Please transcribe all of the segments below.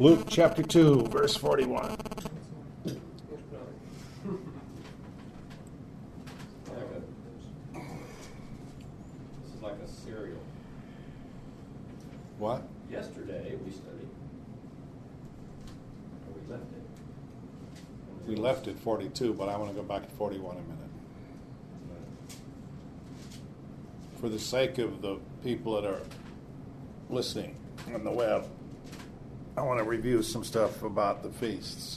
Luke chapter 2, verse 41. This is like a serial. What? Yesterday we studied. Or we left it. We left at 42, but I want to go back to 41 a minute. For the sake of the people that are listening on the web, I want to review some stuff about the feasts.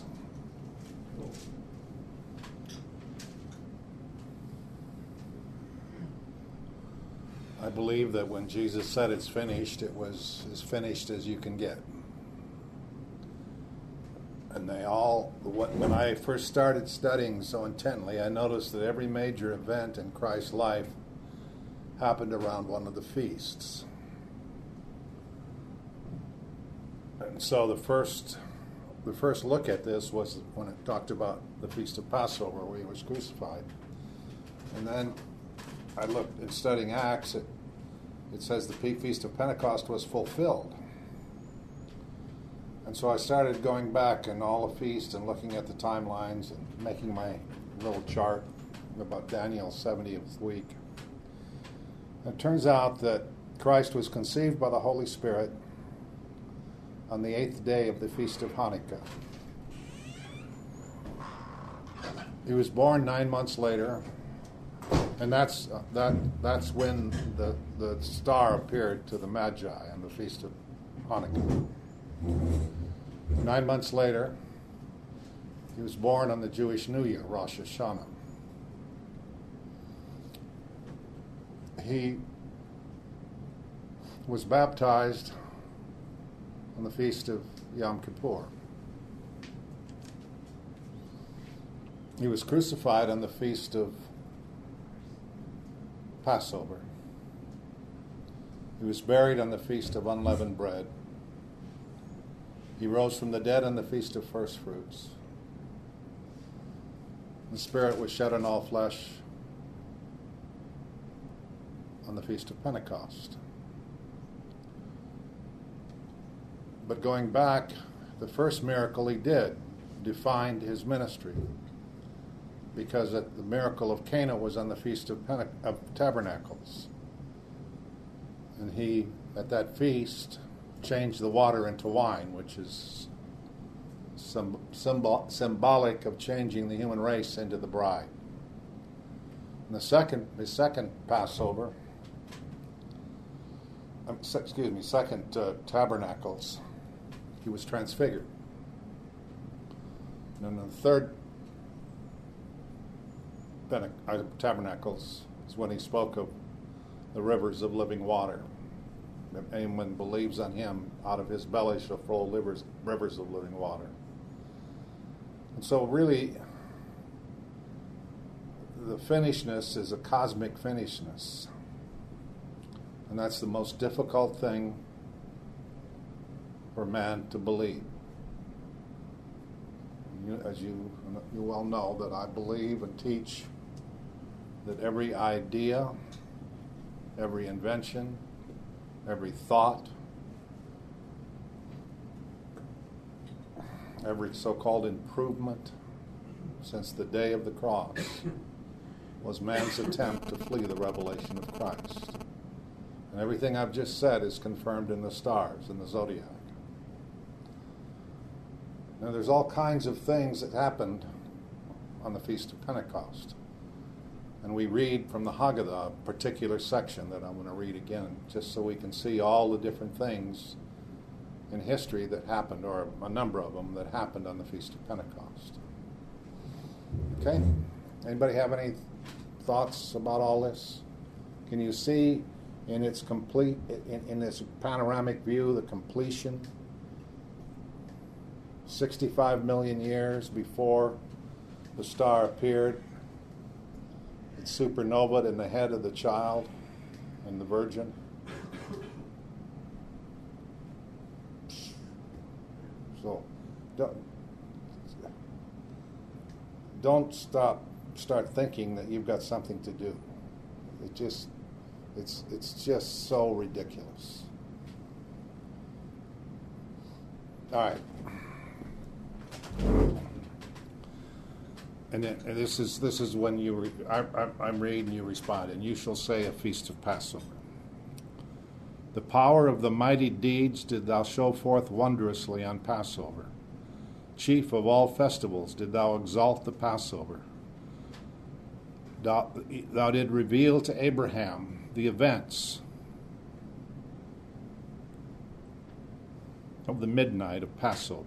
I believe that when Jesus said it's finished, it was as finished as you can get. And when I first started studying so intently, I noticed that every major event in Christ's life happened around one of the feasts. And so the first look at this was when it talked about the Feast of Passover, where he was crucified. And then I looked in studying Acts, it says the Feast of Pentecost was fulfilled. And so I started going back in all the feasts and looking at the timelines and making my little chart about Daniel's 70th week. It turns out that Christ was conceived by the Holy Spirit on the 8th day of the Feast of Hanukkah. He was born 9 months later, and that's when the star appeared to the Magi on the Feast of Hanukkah. 9 months later, he was born on the Jewish New Year, Rosh Hashanah. He was baptized on the Feast of Yom Kippur. He was crucified on the Feast of Passover. He was buried on the Feast of Unleavened Bread. He rose from the dead on the Feast of First Fruits. The Spirit was shed on all flesh on the Feast of Pentecost. But going back, the first miracle he did defined his ministry, because the miracle of Cana was on the Feast of Tabernacles. And he, at that feast, changed the water into wine, which is symbolic of changing the human race into the bride. And his second Passover, second Tabernacles, he was transfigured. And then the third Tabernacles is when he spoke of the rivers of living water. If anyone believes on him, out of his belly shall flow rivers of living water. And so really, the finishedness is a cosmic finishedness. And that's the most difficult thing for man to believe. As you well know, that I believe and teach that every idea, every invention, every thought, every so-called improvement since the day of the cross was man's attempt to flee the revelation of Christ. And everything I've just said is confirmed in the stars, in the zodiac. Now, there's all kinds of things that happened on the Feast of Pentecost. And we read from the Haggadah, a particular section that I'm going to read again, just so we can see all the different things in history that happened, or a number of them that happened on the Feast of Pentecost. Okay? Anybody have any thoughts about all this? Can you see in its complete, in this panoramic view, the completion? 65 million years before the star appeared, it supernovaed in the head of the child and the virgin. So don't start thinking that you've got something to do. It's just so ridiculous. All right. And this is when I'm reading, you respond, and you shall say a feast of Passover. The power of the mighty deeds did thou show forth wondrously on Passover. Chief of all festivals did thou exalt the Passover. Thou did reveal to Abraham the events of the midnight of Passover.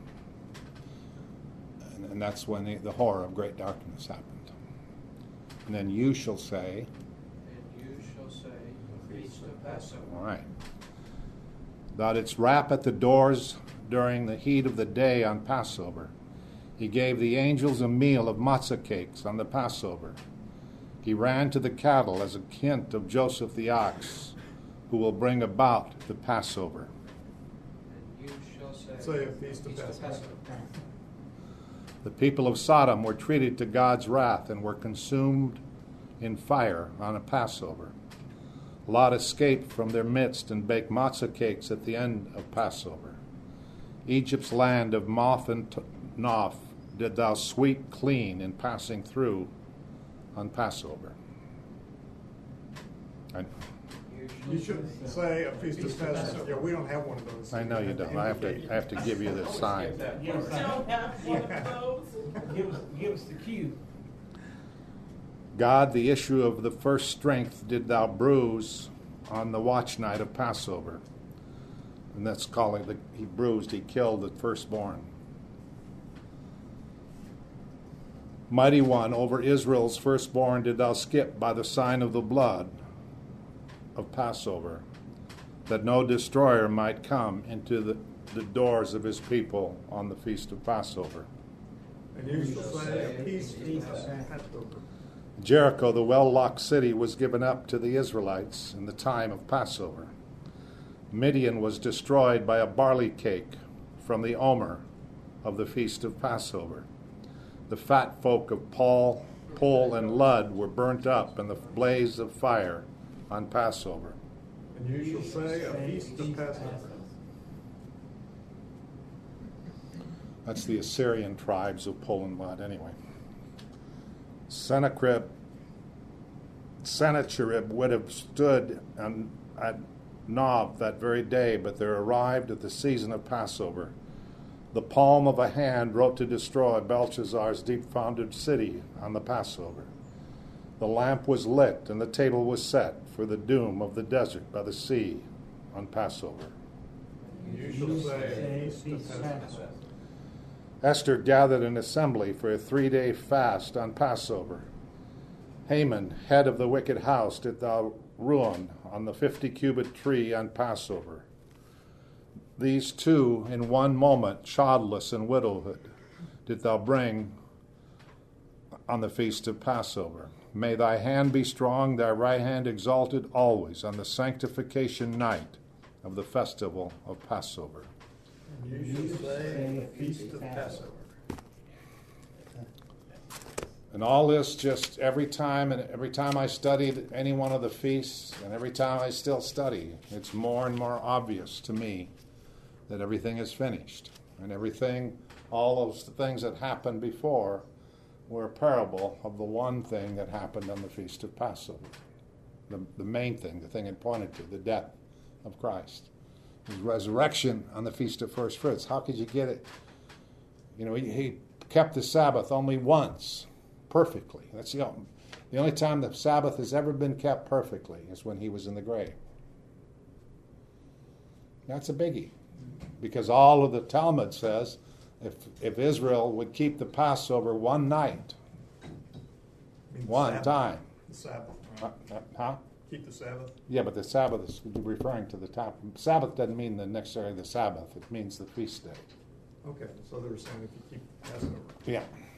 And that's when the horror of great darkness happened. And then you shall say, and you shall say, a feast of Passover. all right, thou didst rap at the doors during the heat of the day on Passover. He gave the angels a meal of matzah cakes on the Passover. He ran to the cattle as a hint of Joseph the ox, who will bring about the Passover. And you shall Say a feast of Passover. The people of Sodom were treated to God's wrath and were consumed in fire on a Passover. Lot escaped from their midst and baked matzah cakes at the end of Passover. Egypt's land of Moth and Noph did thou sweep clean in passing through on Passover. You should say a feast of Passover. Yeah, we don't have one of those. I know you don't. I have to give you the sign. Give us the cue. God, the issue of the first strength, did thou bruise on the watch night of Passover. And that's calling he bruised, he killed the firstborn. Mighty One, over Israel's firstborn did thou skip by the sign of the blood of Passover, that no destroyer might come into the doors of his people on the feast of Passover. And you shall say a feast of Passover. Jericho, the well-locked city, was given up to the Israelites in the time of Passover. Midian was destroyed by a barley cake from the omer of the feast of Passover. The fat folk of Pole, and Lud were burnt up in the blaze of fire on Passover. And you shall say a feast of Passover. That's the Assyrian tribes of Pole and Lud, anyway. Sennacherib would have stood at Nob that very day, but there arrived at the season of Passover. The palm of a hand wrote to destroy Belshazzar's deep-founded city on the Passover. The lamp was lit and the table was set for the doom of the desert by the sea on Passover. You shall say a feast of Passover. Esther gathered an assembly for a 3-day fast on Passover. Haman, head of the wicked house, did thou ruin on the 50-cubit tree on Passover. These two, in one moment, childless and widowhood, did thou bring on the feast of Passover. May thy hand be strong, thy right hand exalted always on the sanctification night of the festival of Passover. And you shall say a feast of Passover. And all this just every time I studied any one of the feasts, and every time I still study, it's more and more obvious to me that everything is finished. And all those things that happened before were a parable of the one thing that happened on the Feast of Passover. The main thing, the thing it pointed to, the death of Christ. His resurrection on the Feast of First Fruits. How could you get it? You know, he kept the Sabbath only once, perfectly. That's the only time the Sabbath has ever been kept perfectly is when he was in the grave. That's a biggie. Because all of the Talmud says if Israel would keep the Passover one night, one time. The Sabbath. Huh? Keep the Sabbath. Yeah, but the Sabbath is referring to the top. Sabbath doesn't mean necessarily the Sabbath. It means the feast day. Okay, so they were saying if you keep Passover. Yeah.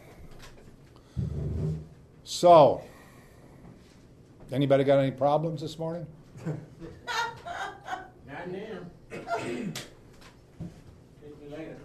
So, anybody got any problems this morning? Not now. Hit me later.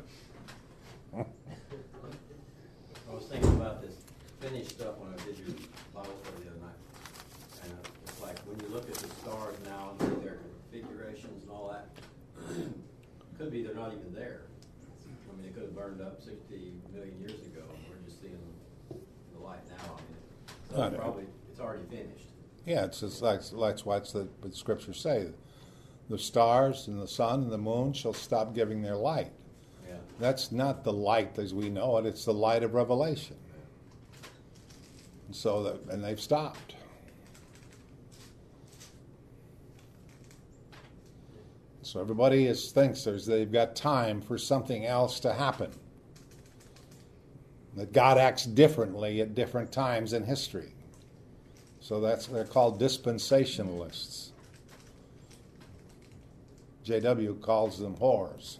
I was thinking about this finished stuff when I did your Bible study the other night. And it's like when you look at the stars now and their configurations and all that, could be they're not even there. I mean, it could have burned up 60 million years ago. We're just seeing the light now. I mean, so it's already finished. Yeah, it's just like what the scriptures say. The stars and the sun and the moon shall stop giving their light. Yeah. That's not the light as we know it. It's the light of revelation. And so and they've stopped. So everybody thinks they've got time for something else to happen. That God acts differently at different times in history. So they're called dispensationalists. J.W. calls them whores.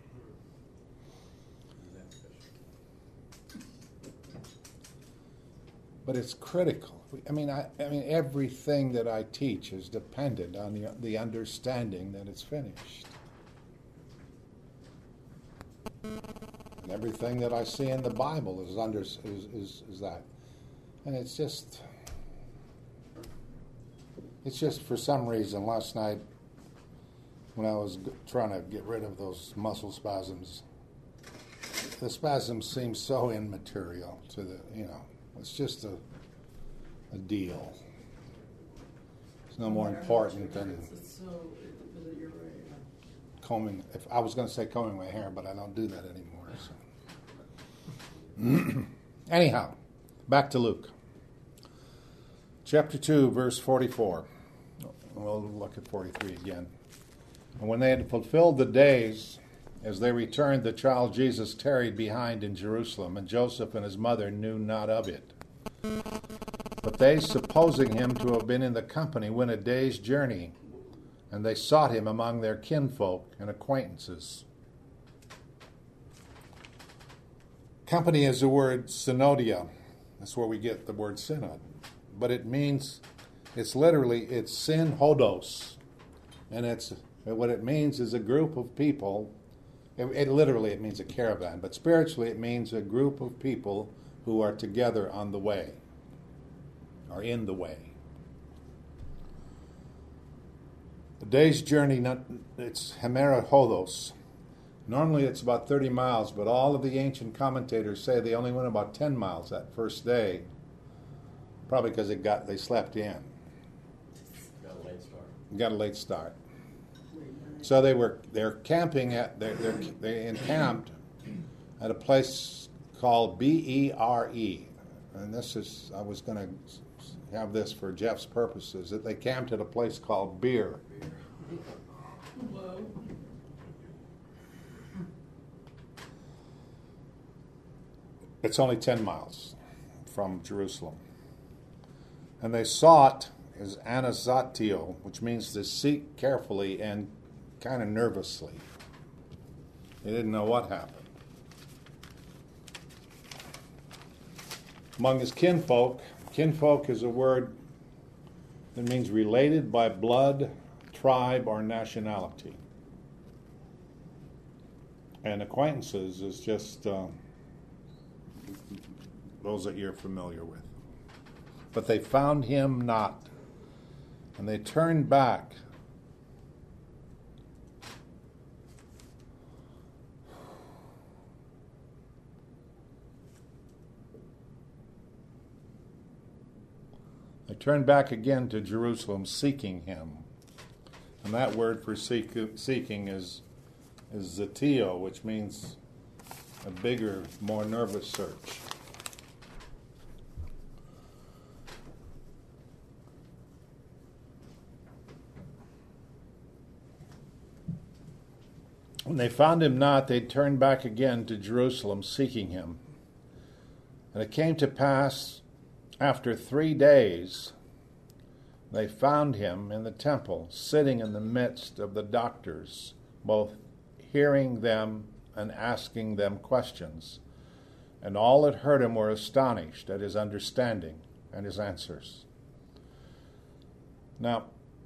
But it's critical. I mean, everything that I teach is dependent on the understanding that it's finished. And everything that I see in the Bible is that. And it's just for some reason last night when I was trying to get rid of those muscle spasms, the spasms seem so immaterial to it's just a deal. It's no more important than combing. If I was going to say combing my hair, but I don't do that anymore. So. Anyhow, back to Luke. Chapter 2, verse 44. We'll look at 43 again. And when they had fulfilled the days, as they returned, the child Jesus tarried behind in Jerusalem, and Joseph and his mother knew not of it. But they, supposing him to have been in the company, went a day's journey, and they sought him among their kinfolk and acquaintances. Company is the word synodia. That's where we get the word synod. But it's syn hodos. And what it means is a group of people. It means a caravan, but spiritually it means a group of people who are together on the way, or in the way. The day's journey, it's hemera hodos. Normally it's about 30 miles, but all of the ancient commentators say they only went about 10 miles that first day, probably because they slept in. Got a late start. So they're camping they encamped at a place called Bere, and I was going to have this for Jeff's purposes, that they camped at a place called Beer. It's only 10 miles from Jerusalem. And they sought is anazatio, which means to seek carefully and kind of nervously. They didn't know what happened. Among his kinfolk is a word that means related by blood, tribe, or nationality. And acquaintances is just those that you're familiar with. But they found him not, and they turned back. They turned back again to Jerusalem, seeking him. And that word for seeking is zetio, which means a bigger, more nervous search. When they found him not, they turned back again to Jerusalem, seeking him. And it came to pass, after 3 days, they found him in the temple, sitting in the midst of the doctors, both hearing them and asking them questions. And all that heard him were astonished at his understanding and his answers. Now,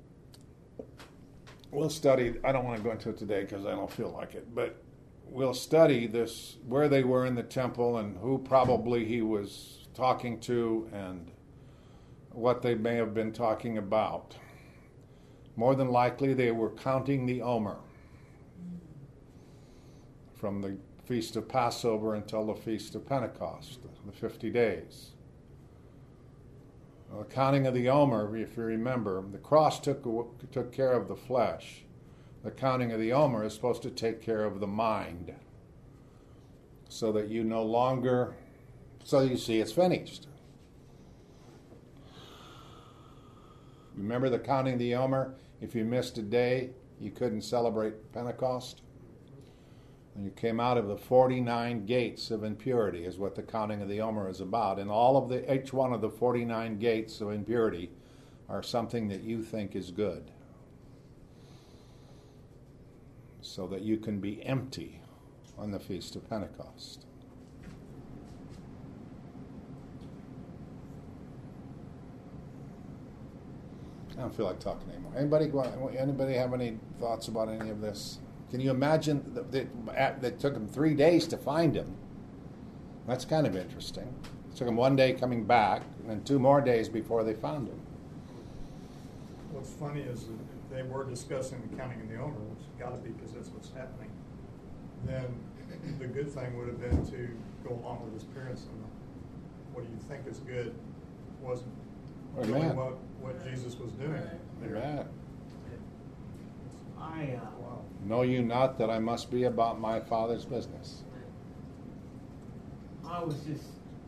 we'll study, I don't want to go into it today because I don't feel like it, but we'll study this, where they were in the temple and who probably he was talking to and what they may have been talking about. More than likely they were counting the omer from Feast of Passover until the Feast of Pentecost, the 50 days. The counting of the Omer, if you remember, the cross took care of the flesh. The counting of the Omer is supposed to take care of the mind, so that you no longer, so you see it's finished. Remember the counting of the Omer? If you missed a day, you couldn't celebrate Pentecost. And you came out of the 49 gates of impurity is what the counting of the Omer is about. And each one of the 49 gates of impurity are something that you think is good, so that you can be empty on the Feast of Pentecost. I don't feel like talking anymore. Anybody have any thoughts about any of this? Can you imagine that it took them 3 days to find him? That's kind of interesting. It took them 1 day coming back, and then 2 more days before they found him. What's funny is that if they were discussing the counting of the Omer, which has got to be because that's what's happening, then the good thing would have been to go along with his parents and what do you think is good wasn't really what Jesus was doing there. Amen. Wow. Know you not that I must be about my Father's business? I was just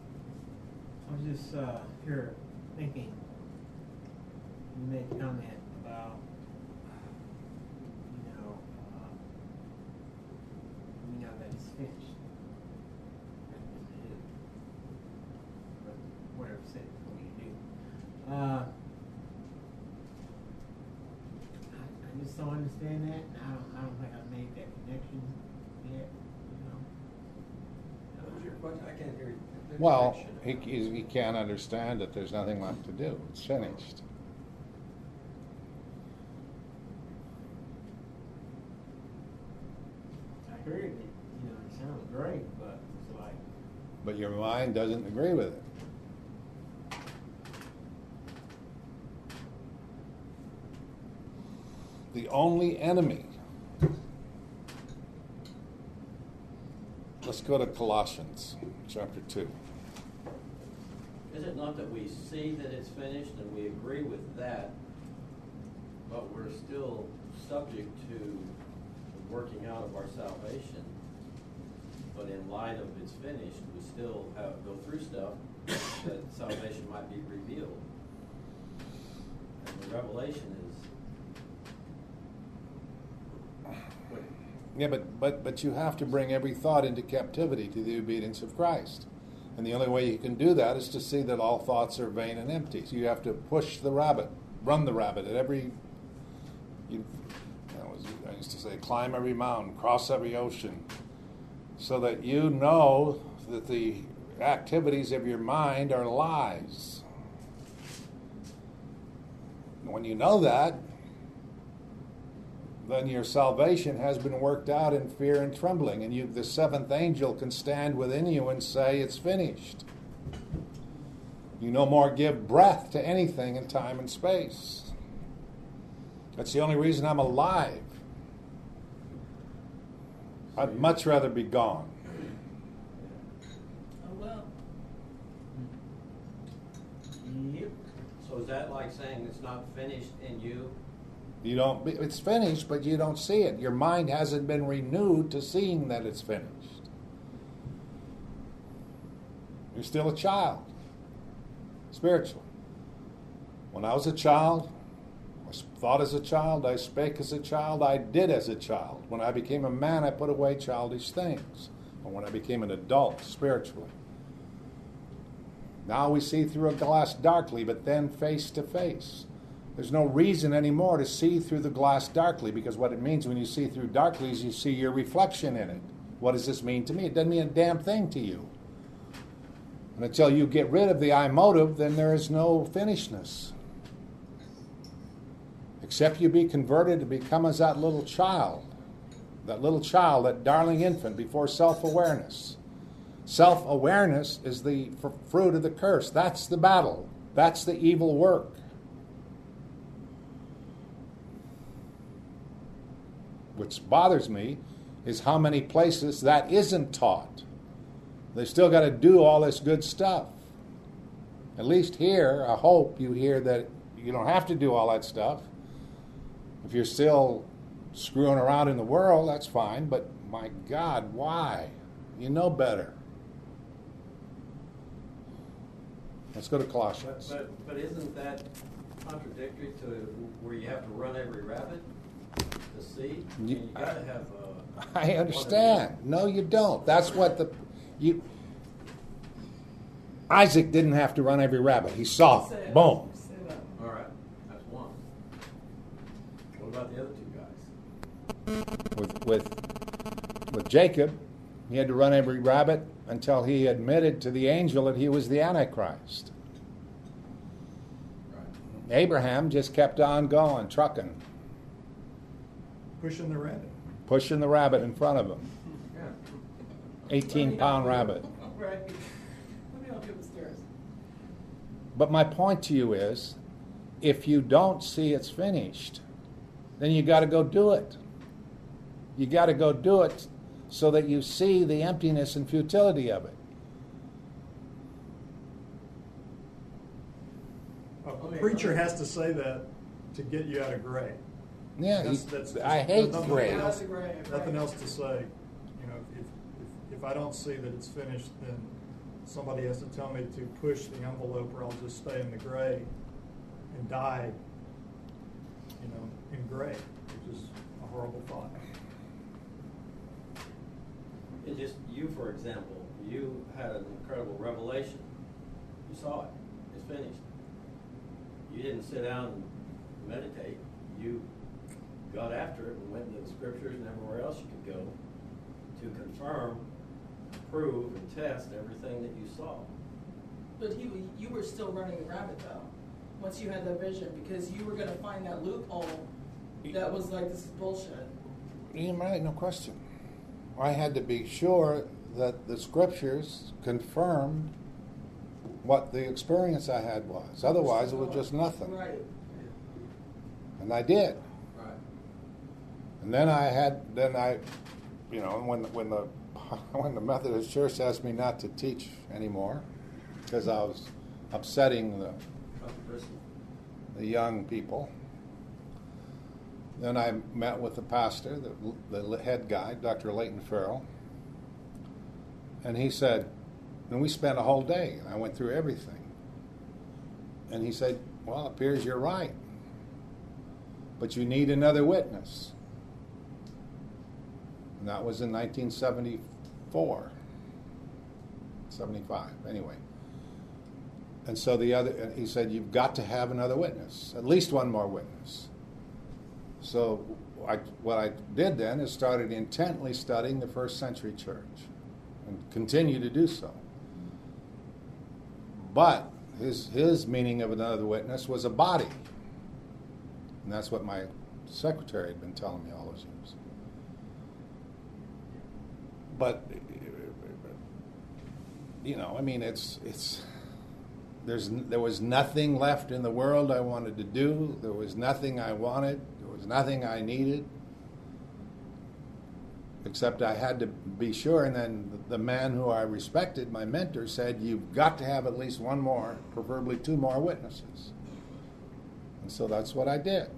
here thinking. You made a comment about, that it's finished. Whatever said before you do. I just don't understand that. I don't think I made that connection yet. What was your question? I can't hear you. Well, he can't understand that there's nothing left to do. It's finished. I heard it. It sounds great, but it's like. But your mind doesn't agree with it. The only enemy. Let's go to Colossians chapter 2. Is it not that we see that it's finished and we agree with that, but we're still subject to the working out of our salvation? But in light of it's finished, we still go through stuff that salvation might be revealed. And the revelation is. Yeah, but you have to bring every thought into captivity to the obedience of Christ. And the only way you can do that is to see that all thoughts are vain and empty. So you have to push the rabbit, run the rabbit at every, I used to say, climb every mountain, cross every ocean, so that you know that the activities of your mind are lies. When you know that, then your salvation has been worked out in fear and trembling, and the seventh angel can stand within you and say, it's finished. You no more give breath to anything in time and space. That's the only reason I'm alive. I'd much rather be gone. Oh, well. Yep. So is that like saying it's not finished in you? It's finished, but you don't see it. Your mind hasn't been renewed to seeing that it's finished. You're still a child, spiritually. When I was a child, I thought as a child, I spake as a child, I did as a child. When I became a man, I put away childish things. And when I became an adult, spiritually. Now we see through a glass darkly, but then face to face. There's no reason anymore to see through the glass darkly, because what it means when you see through darkly is you see your reflection in it. What does this mean to me? It doesn't mean a damn thing to you. And until you get rid of the I motive, then there is no finishedness. Except you be converted to become as that little child, that darling infant before self-awareness. Self-awareness is the fruit of the curse. That's the battle. That's the evil work. Which bothers me, is how many places that isn't taught. They still got to do all this good stuff. At least here, I hope you hear that you don't have to do all that stuff. If you're still screwing around in the world, that's fine, but my God, why? You know better. Let's go to Colossians. But isn't that contradictory to where you have to run every rabbit to see? You got to have. I understand. No, you don't. That's what Isaac didn't have to run every rabbit. He saw it. Boom. All right, that's one. What about the other two guys? With Jacob, he had to run every rabbit until he admitted to the angel that he was the Antichrist. Right. Abraham just kept on going, trucking, Pushing the rabbit. pushing the rabbit in front of him. Yeah. 18-pound rabbit. Right. Let me help you upstairs. But my point to you is, if you don't see it's finished, then you got to go do it. You got to go do it so that you see the emptiness and futility of it. A preacher has to say that to get you out of gray. Yeah, That's I hate nothing gray. else- That's gray, Nothing right. else to say. You know, if I don't see that it's finished, then somebody has to tell me to push the envelope, or I'll just stay in the gray and die, you know, in gray, which is a horrible thought. It just, you, for example, you had an incredible revelation. You saw it. It's finished. You didn't sit down and meditate. You got after it and went into the scriptures and everywhere else you could go to confirm, prove, and test everything that you saw. But you were still running the rabbit though, once you had that vision, because you were going to find that loophole that was like, this is bullshit. You're right, no question. I had to be sure that the scriptures confirmed what the experience I had was. Otherwise, it was just nothing. Right. And I did. Right. And then you know, when the Methodist Church asked me not to teach anymore because I was upsetting the young people, then I met with the pastor, the head guy, Dr. Leighton Farrell, and he said, and we spent a whole day, and I went through everything. And he said, well, it appears you're right, but you need another witness. And that was in 1974, 75, anyway. And so he said, you've got to have another witness, at least one more witness. So what I did then is started intently studying the first century church and continue to do so. But his meaning of another witness was a body. And that's what my secretary had been telling me all those years. But, you know, I mean, there was nothing left in the world I wanted to do. There was nothing I wanted. There was nothing I needed. Except I had to be sure. And then the man who I respected, my mentor, said, you've got to have at least one more, preferably two more witnesses. And so that's what I did.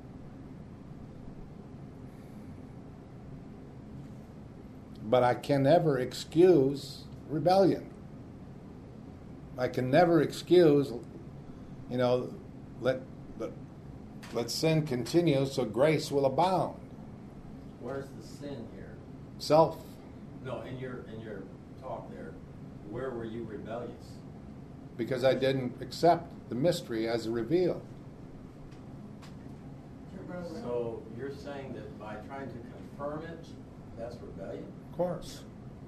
But I can never excuse rebellion. I can never excuse, you know, let sin continue so grace will abound. Where's the sin here? Self. No, in your talk there, where were you rebellious? Because I didn't accept the mystery as revealed. So you're saying that by trying to confirm it, that's rebellion? Of course.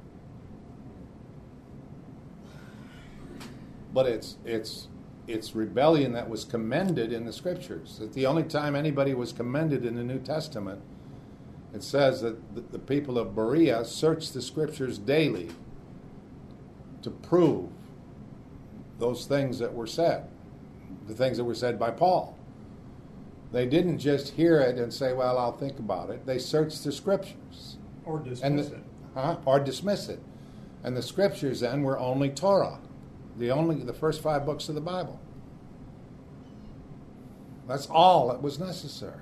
But it's rebellion that was commended in the scriptures. That the only time anybody was commended in the New Testament, it says that the people of Berea searched the scriptures daily to prove those things that were said, the things that were said by Paul. They didn't just hear it and say, well, I'll think about it. They searched the scriptures. Or dismiss it. Or dismiss it. And the scriptures then were only Torah, the first 5 books of the Bible. That's all that was necessary.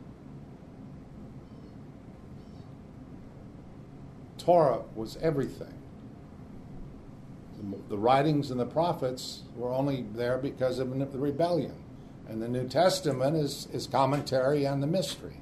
Torah was everything. The writings and the prophets were only there because of the rebellion. And the New Testament is commentary on the mystery.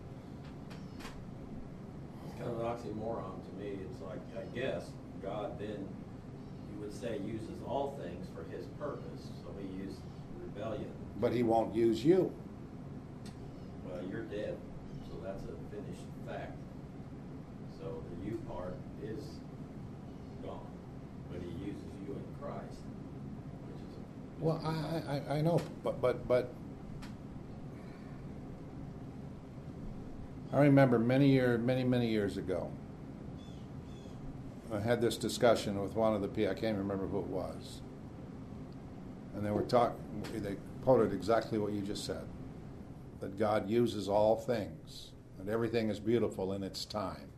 It's kind of an oxymoron to me. It's like, I guess, God then, you would say, uses all things for his purpose. So he used rebellion. But he won't use you. Well, you're dead. So that's a finished fact. So the you part is gone. But he uses you in Christ. Which is Well, I know, but I remember many years ago, I had this discussion with one of the people. I can't remember who it was, and they quoted exactly what you just said, that God uses all things, and everything is beautiful in its time.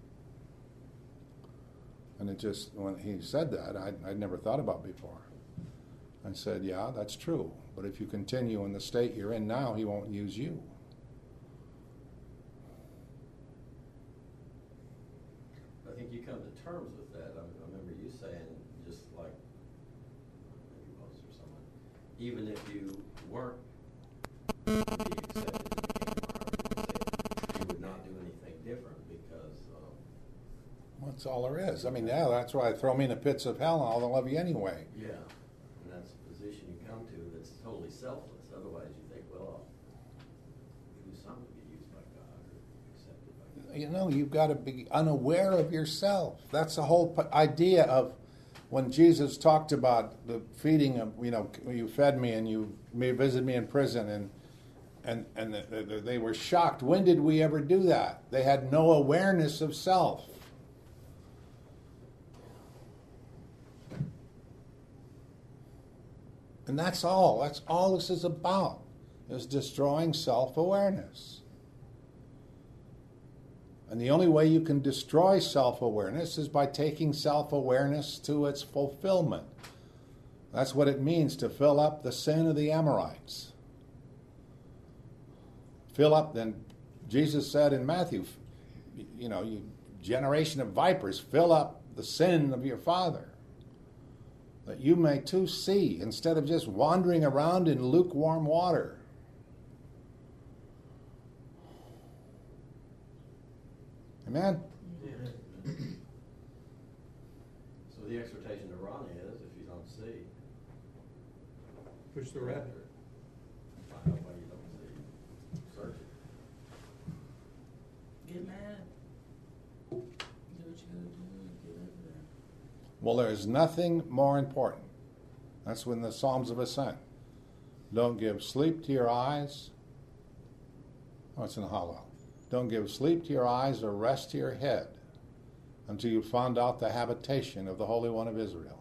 And it just, when he said that, I'd never thought about before. I said, yeah, that's true. But if you continue in the state you're in now, he won't use you. I think you come to terms with that. I remember you saying, just like maybe Moses or someone, even if you weren't to be accepted in the kingdom, you would not do anything different because That's all there is. I mean, yeah, that's why throw me in the pits of hell and I'll love you anyway. yeah, and that's the position you come to that's totally selfless. Otherwise, you think, well, I'll do something to be used by God or accepted by God. You know, you've got to be unaware of yourself. That's the whole idea of when Jesus talked about the feeding of, you fed me and you visited me in prison, and they were shocked. When did we ever do that? They had no awareness of self. And that's all. That's all this is about, is destroying self-awareness. And the only way you can destroy self-awareness is by taking self-awareness to its fulfillment. That's what it means to fill up the sin of the Amorites. Fill up, then Jesus said in Matthew, you generation of vipers, fill up the sin of your father, that you may too see, instead of just wandering around in lukewarm water. Amen? Yeah. So the exhortation to Ronnie is, if you don't see, Push the red. find out why you don't see. Search it. Get mad. Do what you gotta do. Get over there. Well, there is nothing more important. That's when the Psalms of Ascent. Don't give sleep to your eyes. Oh, it's in the Hallel. Don't give sleep to your eyes or rest to your head until you've found out the habitation of the Holy One of Israel.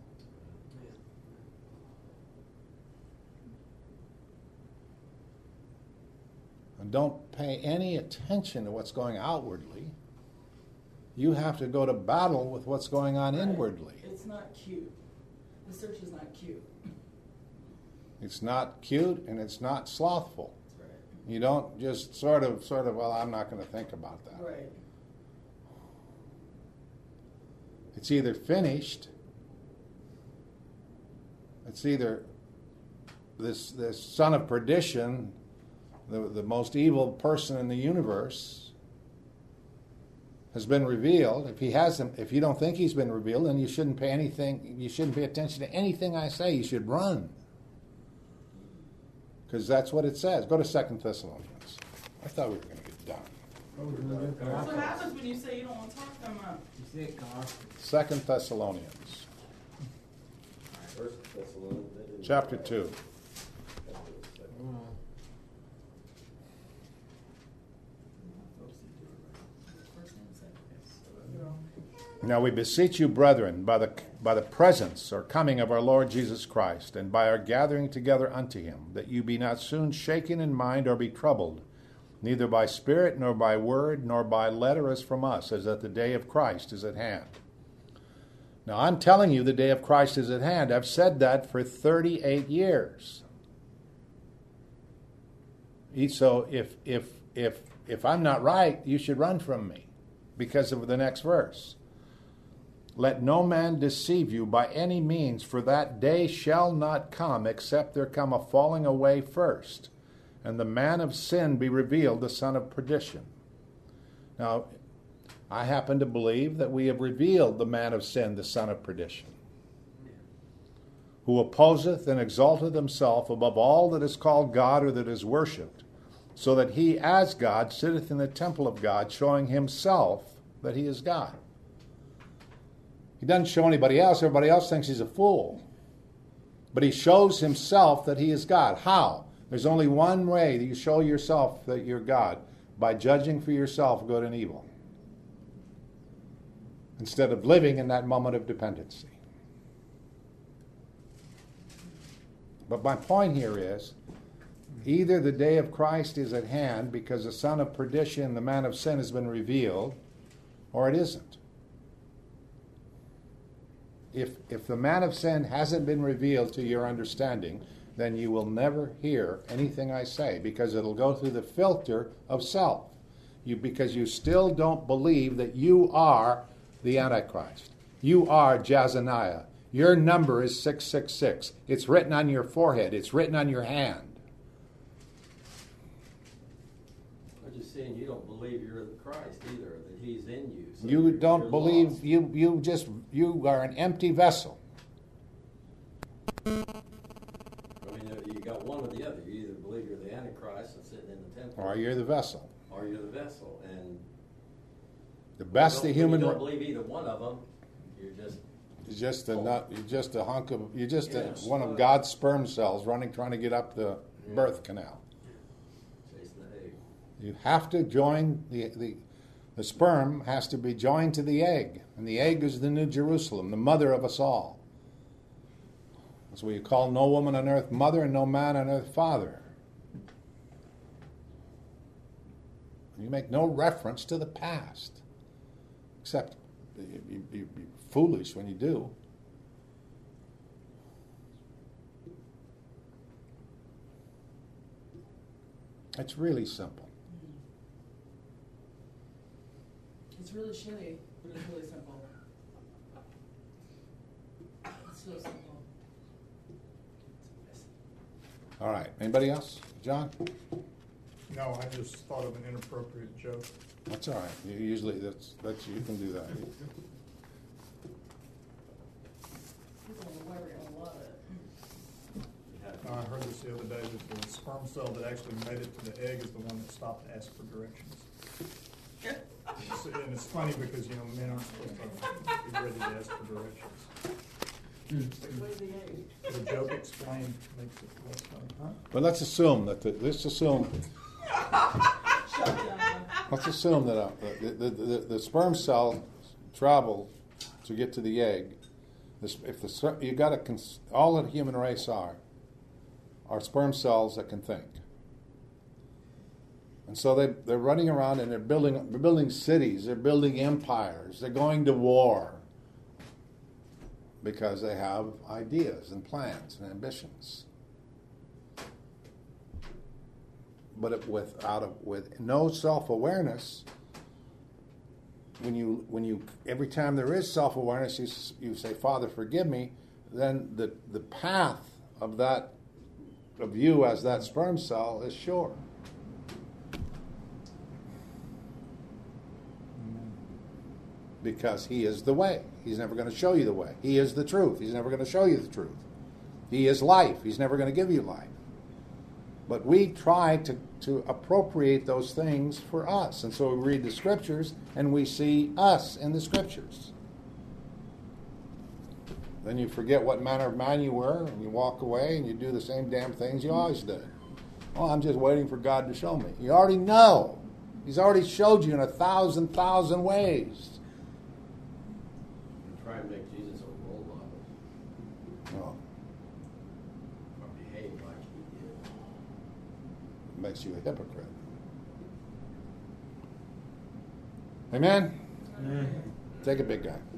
And don't pay any attention to what's going outwardly. You have to go to battle with what's going on inwardly. It's not cute. The search is not cute. It's not cute and it's not slothful. That's right. You don't just sort of, well, I'm not going to think about that. Right. It's either finished, it's either this son of perdition, the most evil person in the universe, has been revealed. If you don't think he's been revealed, then you shouldn't pay attention to anything I say. You should run. Because that's what it says. Go to 2 Thessalonians. I thought we were going to get done. That's what happens when you say you don't want to talk to them. You said, Carl. 2 Thessalonians, First Thessalonians. that is- chapter 2. Now we beseech you, brethren, by the presence or coming of our Lord Jesus Christ, and by our gathering together unto him, that you be not soon shaken in mind or be troubled, neither by spirit, nor by word, nor by letter as from us, as that the day of Christ is at hand. Now, I'm telling you the day of Christ is at hand. I've said that for 38 years. So if I'm not right, you should run from me because of the next verse. Let no man deceive you by any means, for that day shall not come, except there come a falling away first, and the man of sin be revealed, the son of perdition. Now, I happen to believe that we have revealed the man of sin, the son of perdition, who opposeth and exalteth himself above all that is called God or that is worshipped, so that he as God sitteth in the temple of God, showing himself that he is God. He doesn't show anybody else. Everybody else thinks he's a fool. But he shows himself that he is God. How? There's only one way that you show yourself that you're God, by judging for yourself good and evil, instead of living in that moment of dependency. But my point here is, either the day of Christ is at hand because the son of perdition, the man of sin, has been revealed, or it isn't. If the man of sin hasn't been revealed to your understanding, then you will never hear anything I say, because it'll go through the filter of self. Because you still don't believe that you are the Antichrist. You are Jazaniah. Your number is 666. It's written on your forehead. It's written on your hand. I'm just saying you don't believe you're the Christ either, that he's in you. So You don't you're believe, lost. you are an empty vessel. I mean, you got one or the other. You either believe you're the Antichrist and sitting in the temple, Or you're the vessel. or you're the vessel. And The best the human When you don't believe either one of them, you're just you're just a hunk of Yes. one of God's sperm cells trying to get up the birth canal. chasing the egg. You have to join the sperm has to be joined to the egg, and the egg is the New Jerusalem, the mother of us all. That's what you call no woman on earth mother and no man on earth father. You make no reference to the past, except you're foolish when you do. It's really simple. It's really shitty, but it's really simple. It's so simple. All right. Anybody else? John? No, I just thought of an inappropriate joke. That's all right. Usually that's you can do that. People in the way are gonna love it. I heard this the other day, that the sperm cell that actually made it to the egg is the one that stopped to ask for directions. And it's funny because, men aren't supposed to be ready to ask for directions. The joke explained makes it less funny, huh? But let's assume that the sperm cell travel to get to the egg. All the human race are sperm cells that can think. And so they're running around and they're building cities, they're building empires, they're going to war because they have ideas and plans and ambitions. But with no self-awareness, when you every time there is self-awareness, you say, "Father, forgive me," then the path of you as that sperm cell is sure. Because he is the way. He's never going to show you the way. He is the truth. He's never going to show you the truth. He is life. He's never going to give you life. But we try to appropriate those things for us. And so we read the scriptures and we see us in the scriptures. Then you forget what manner of man you were and you walk away and you do the same damn things you always did. Oh, I'm just waiting for God to show me. You already know. He's already showed you in 1,000 ways. Try and make Jesus a role model, No, or behave like he did. it makes you a hypocrite. Amen? Amen. Take a big guy.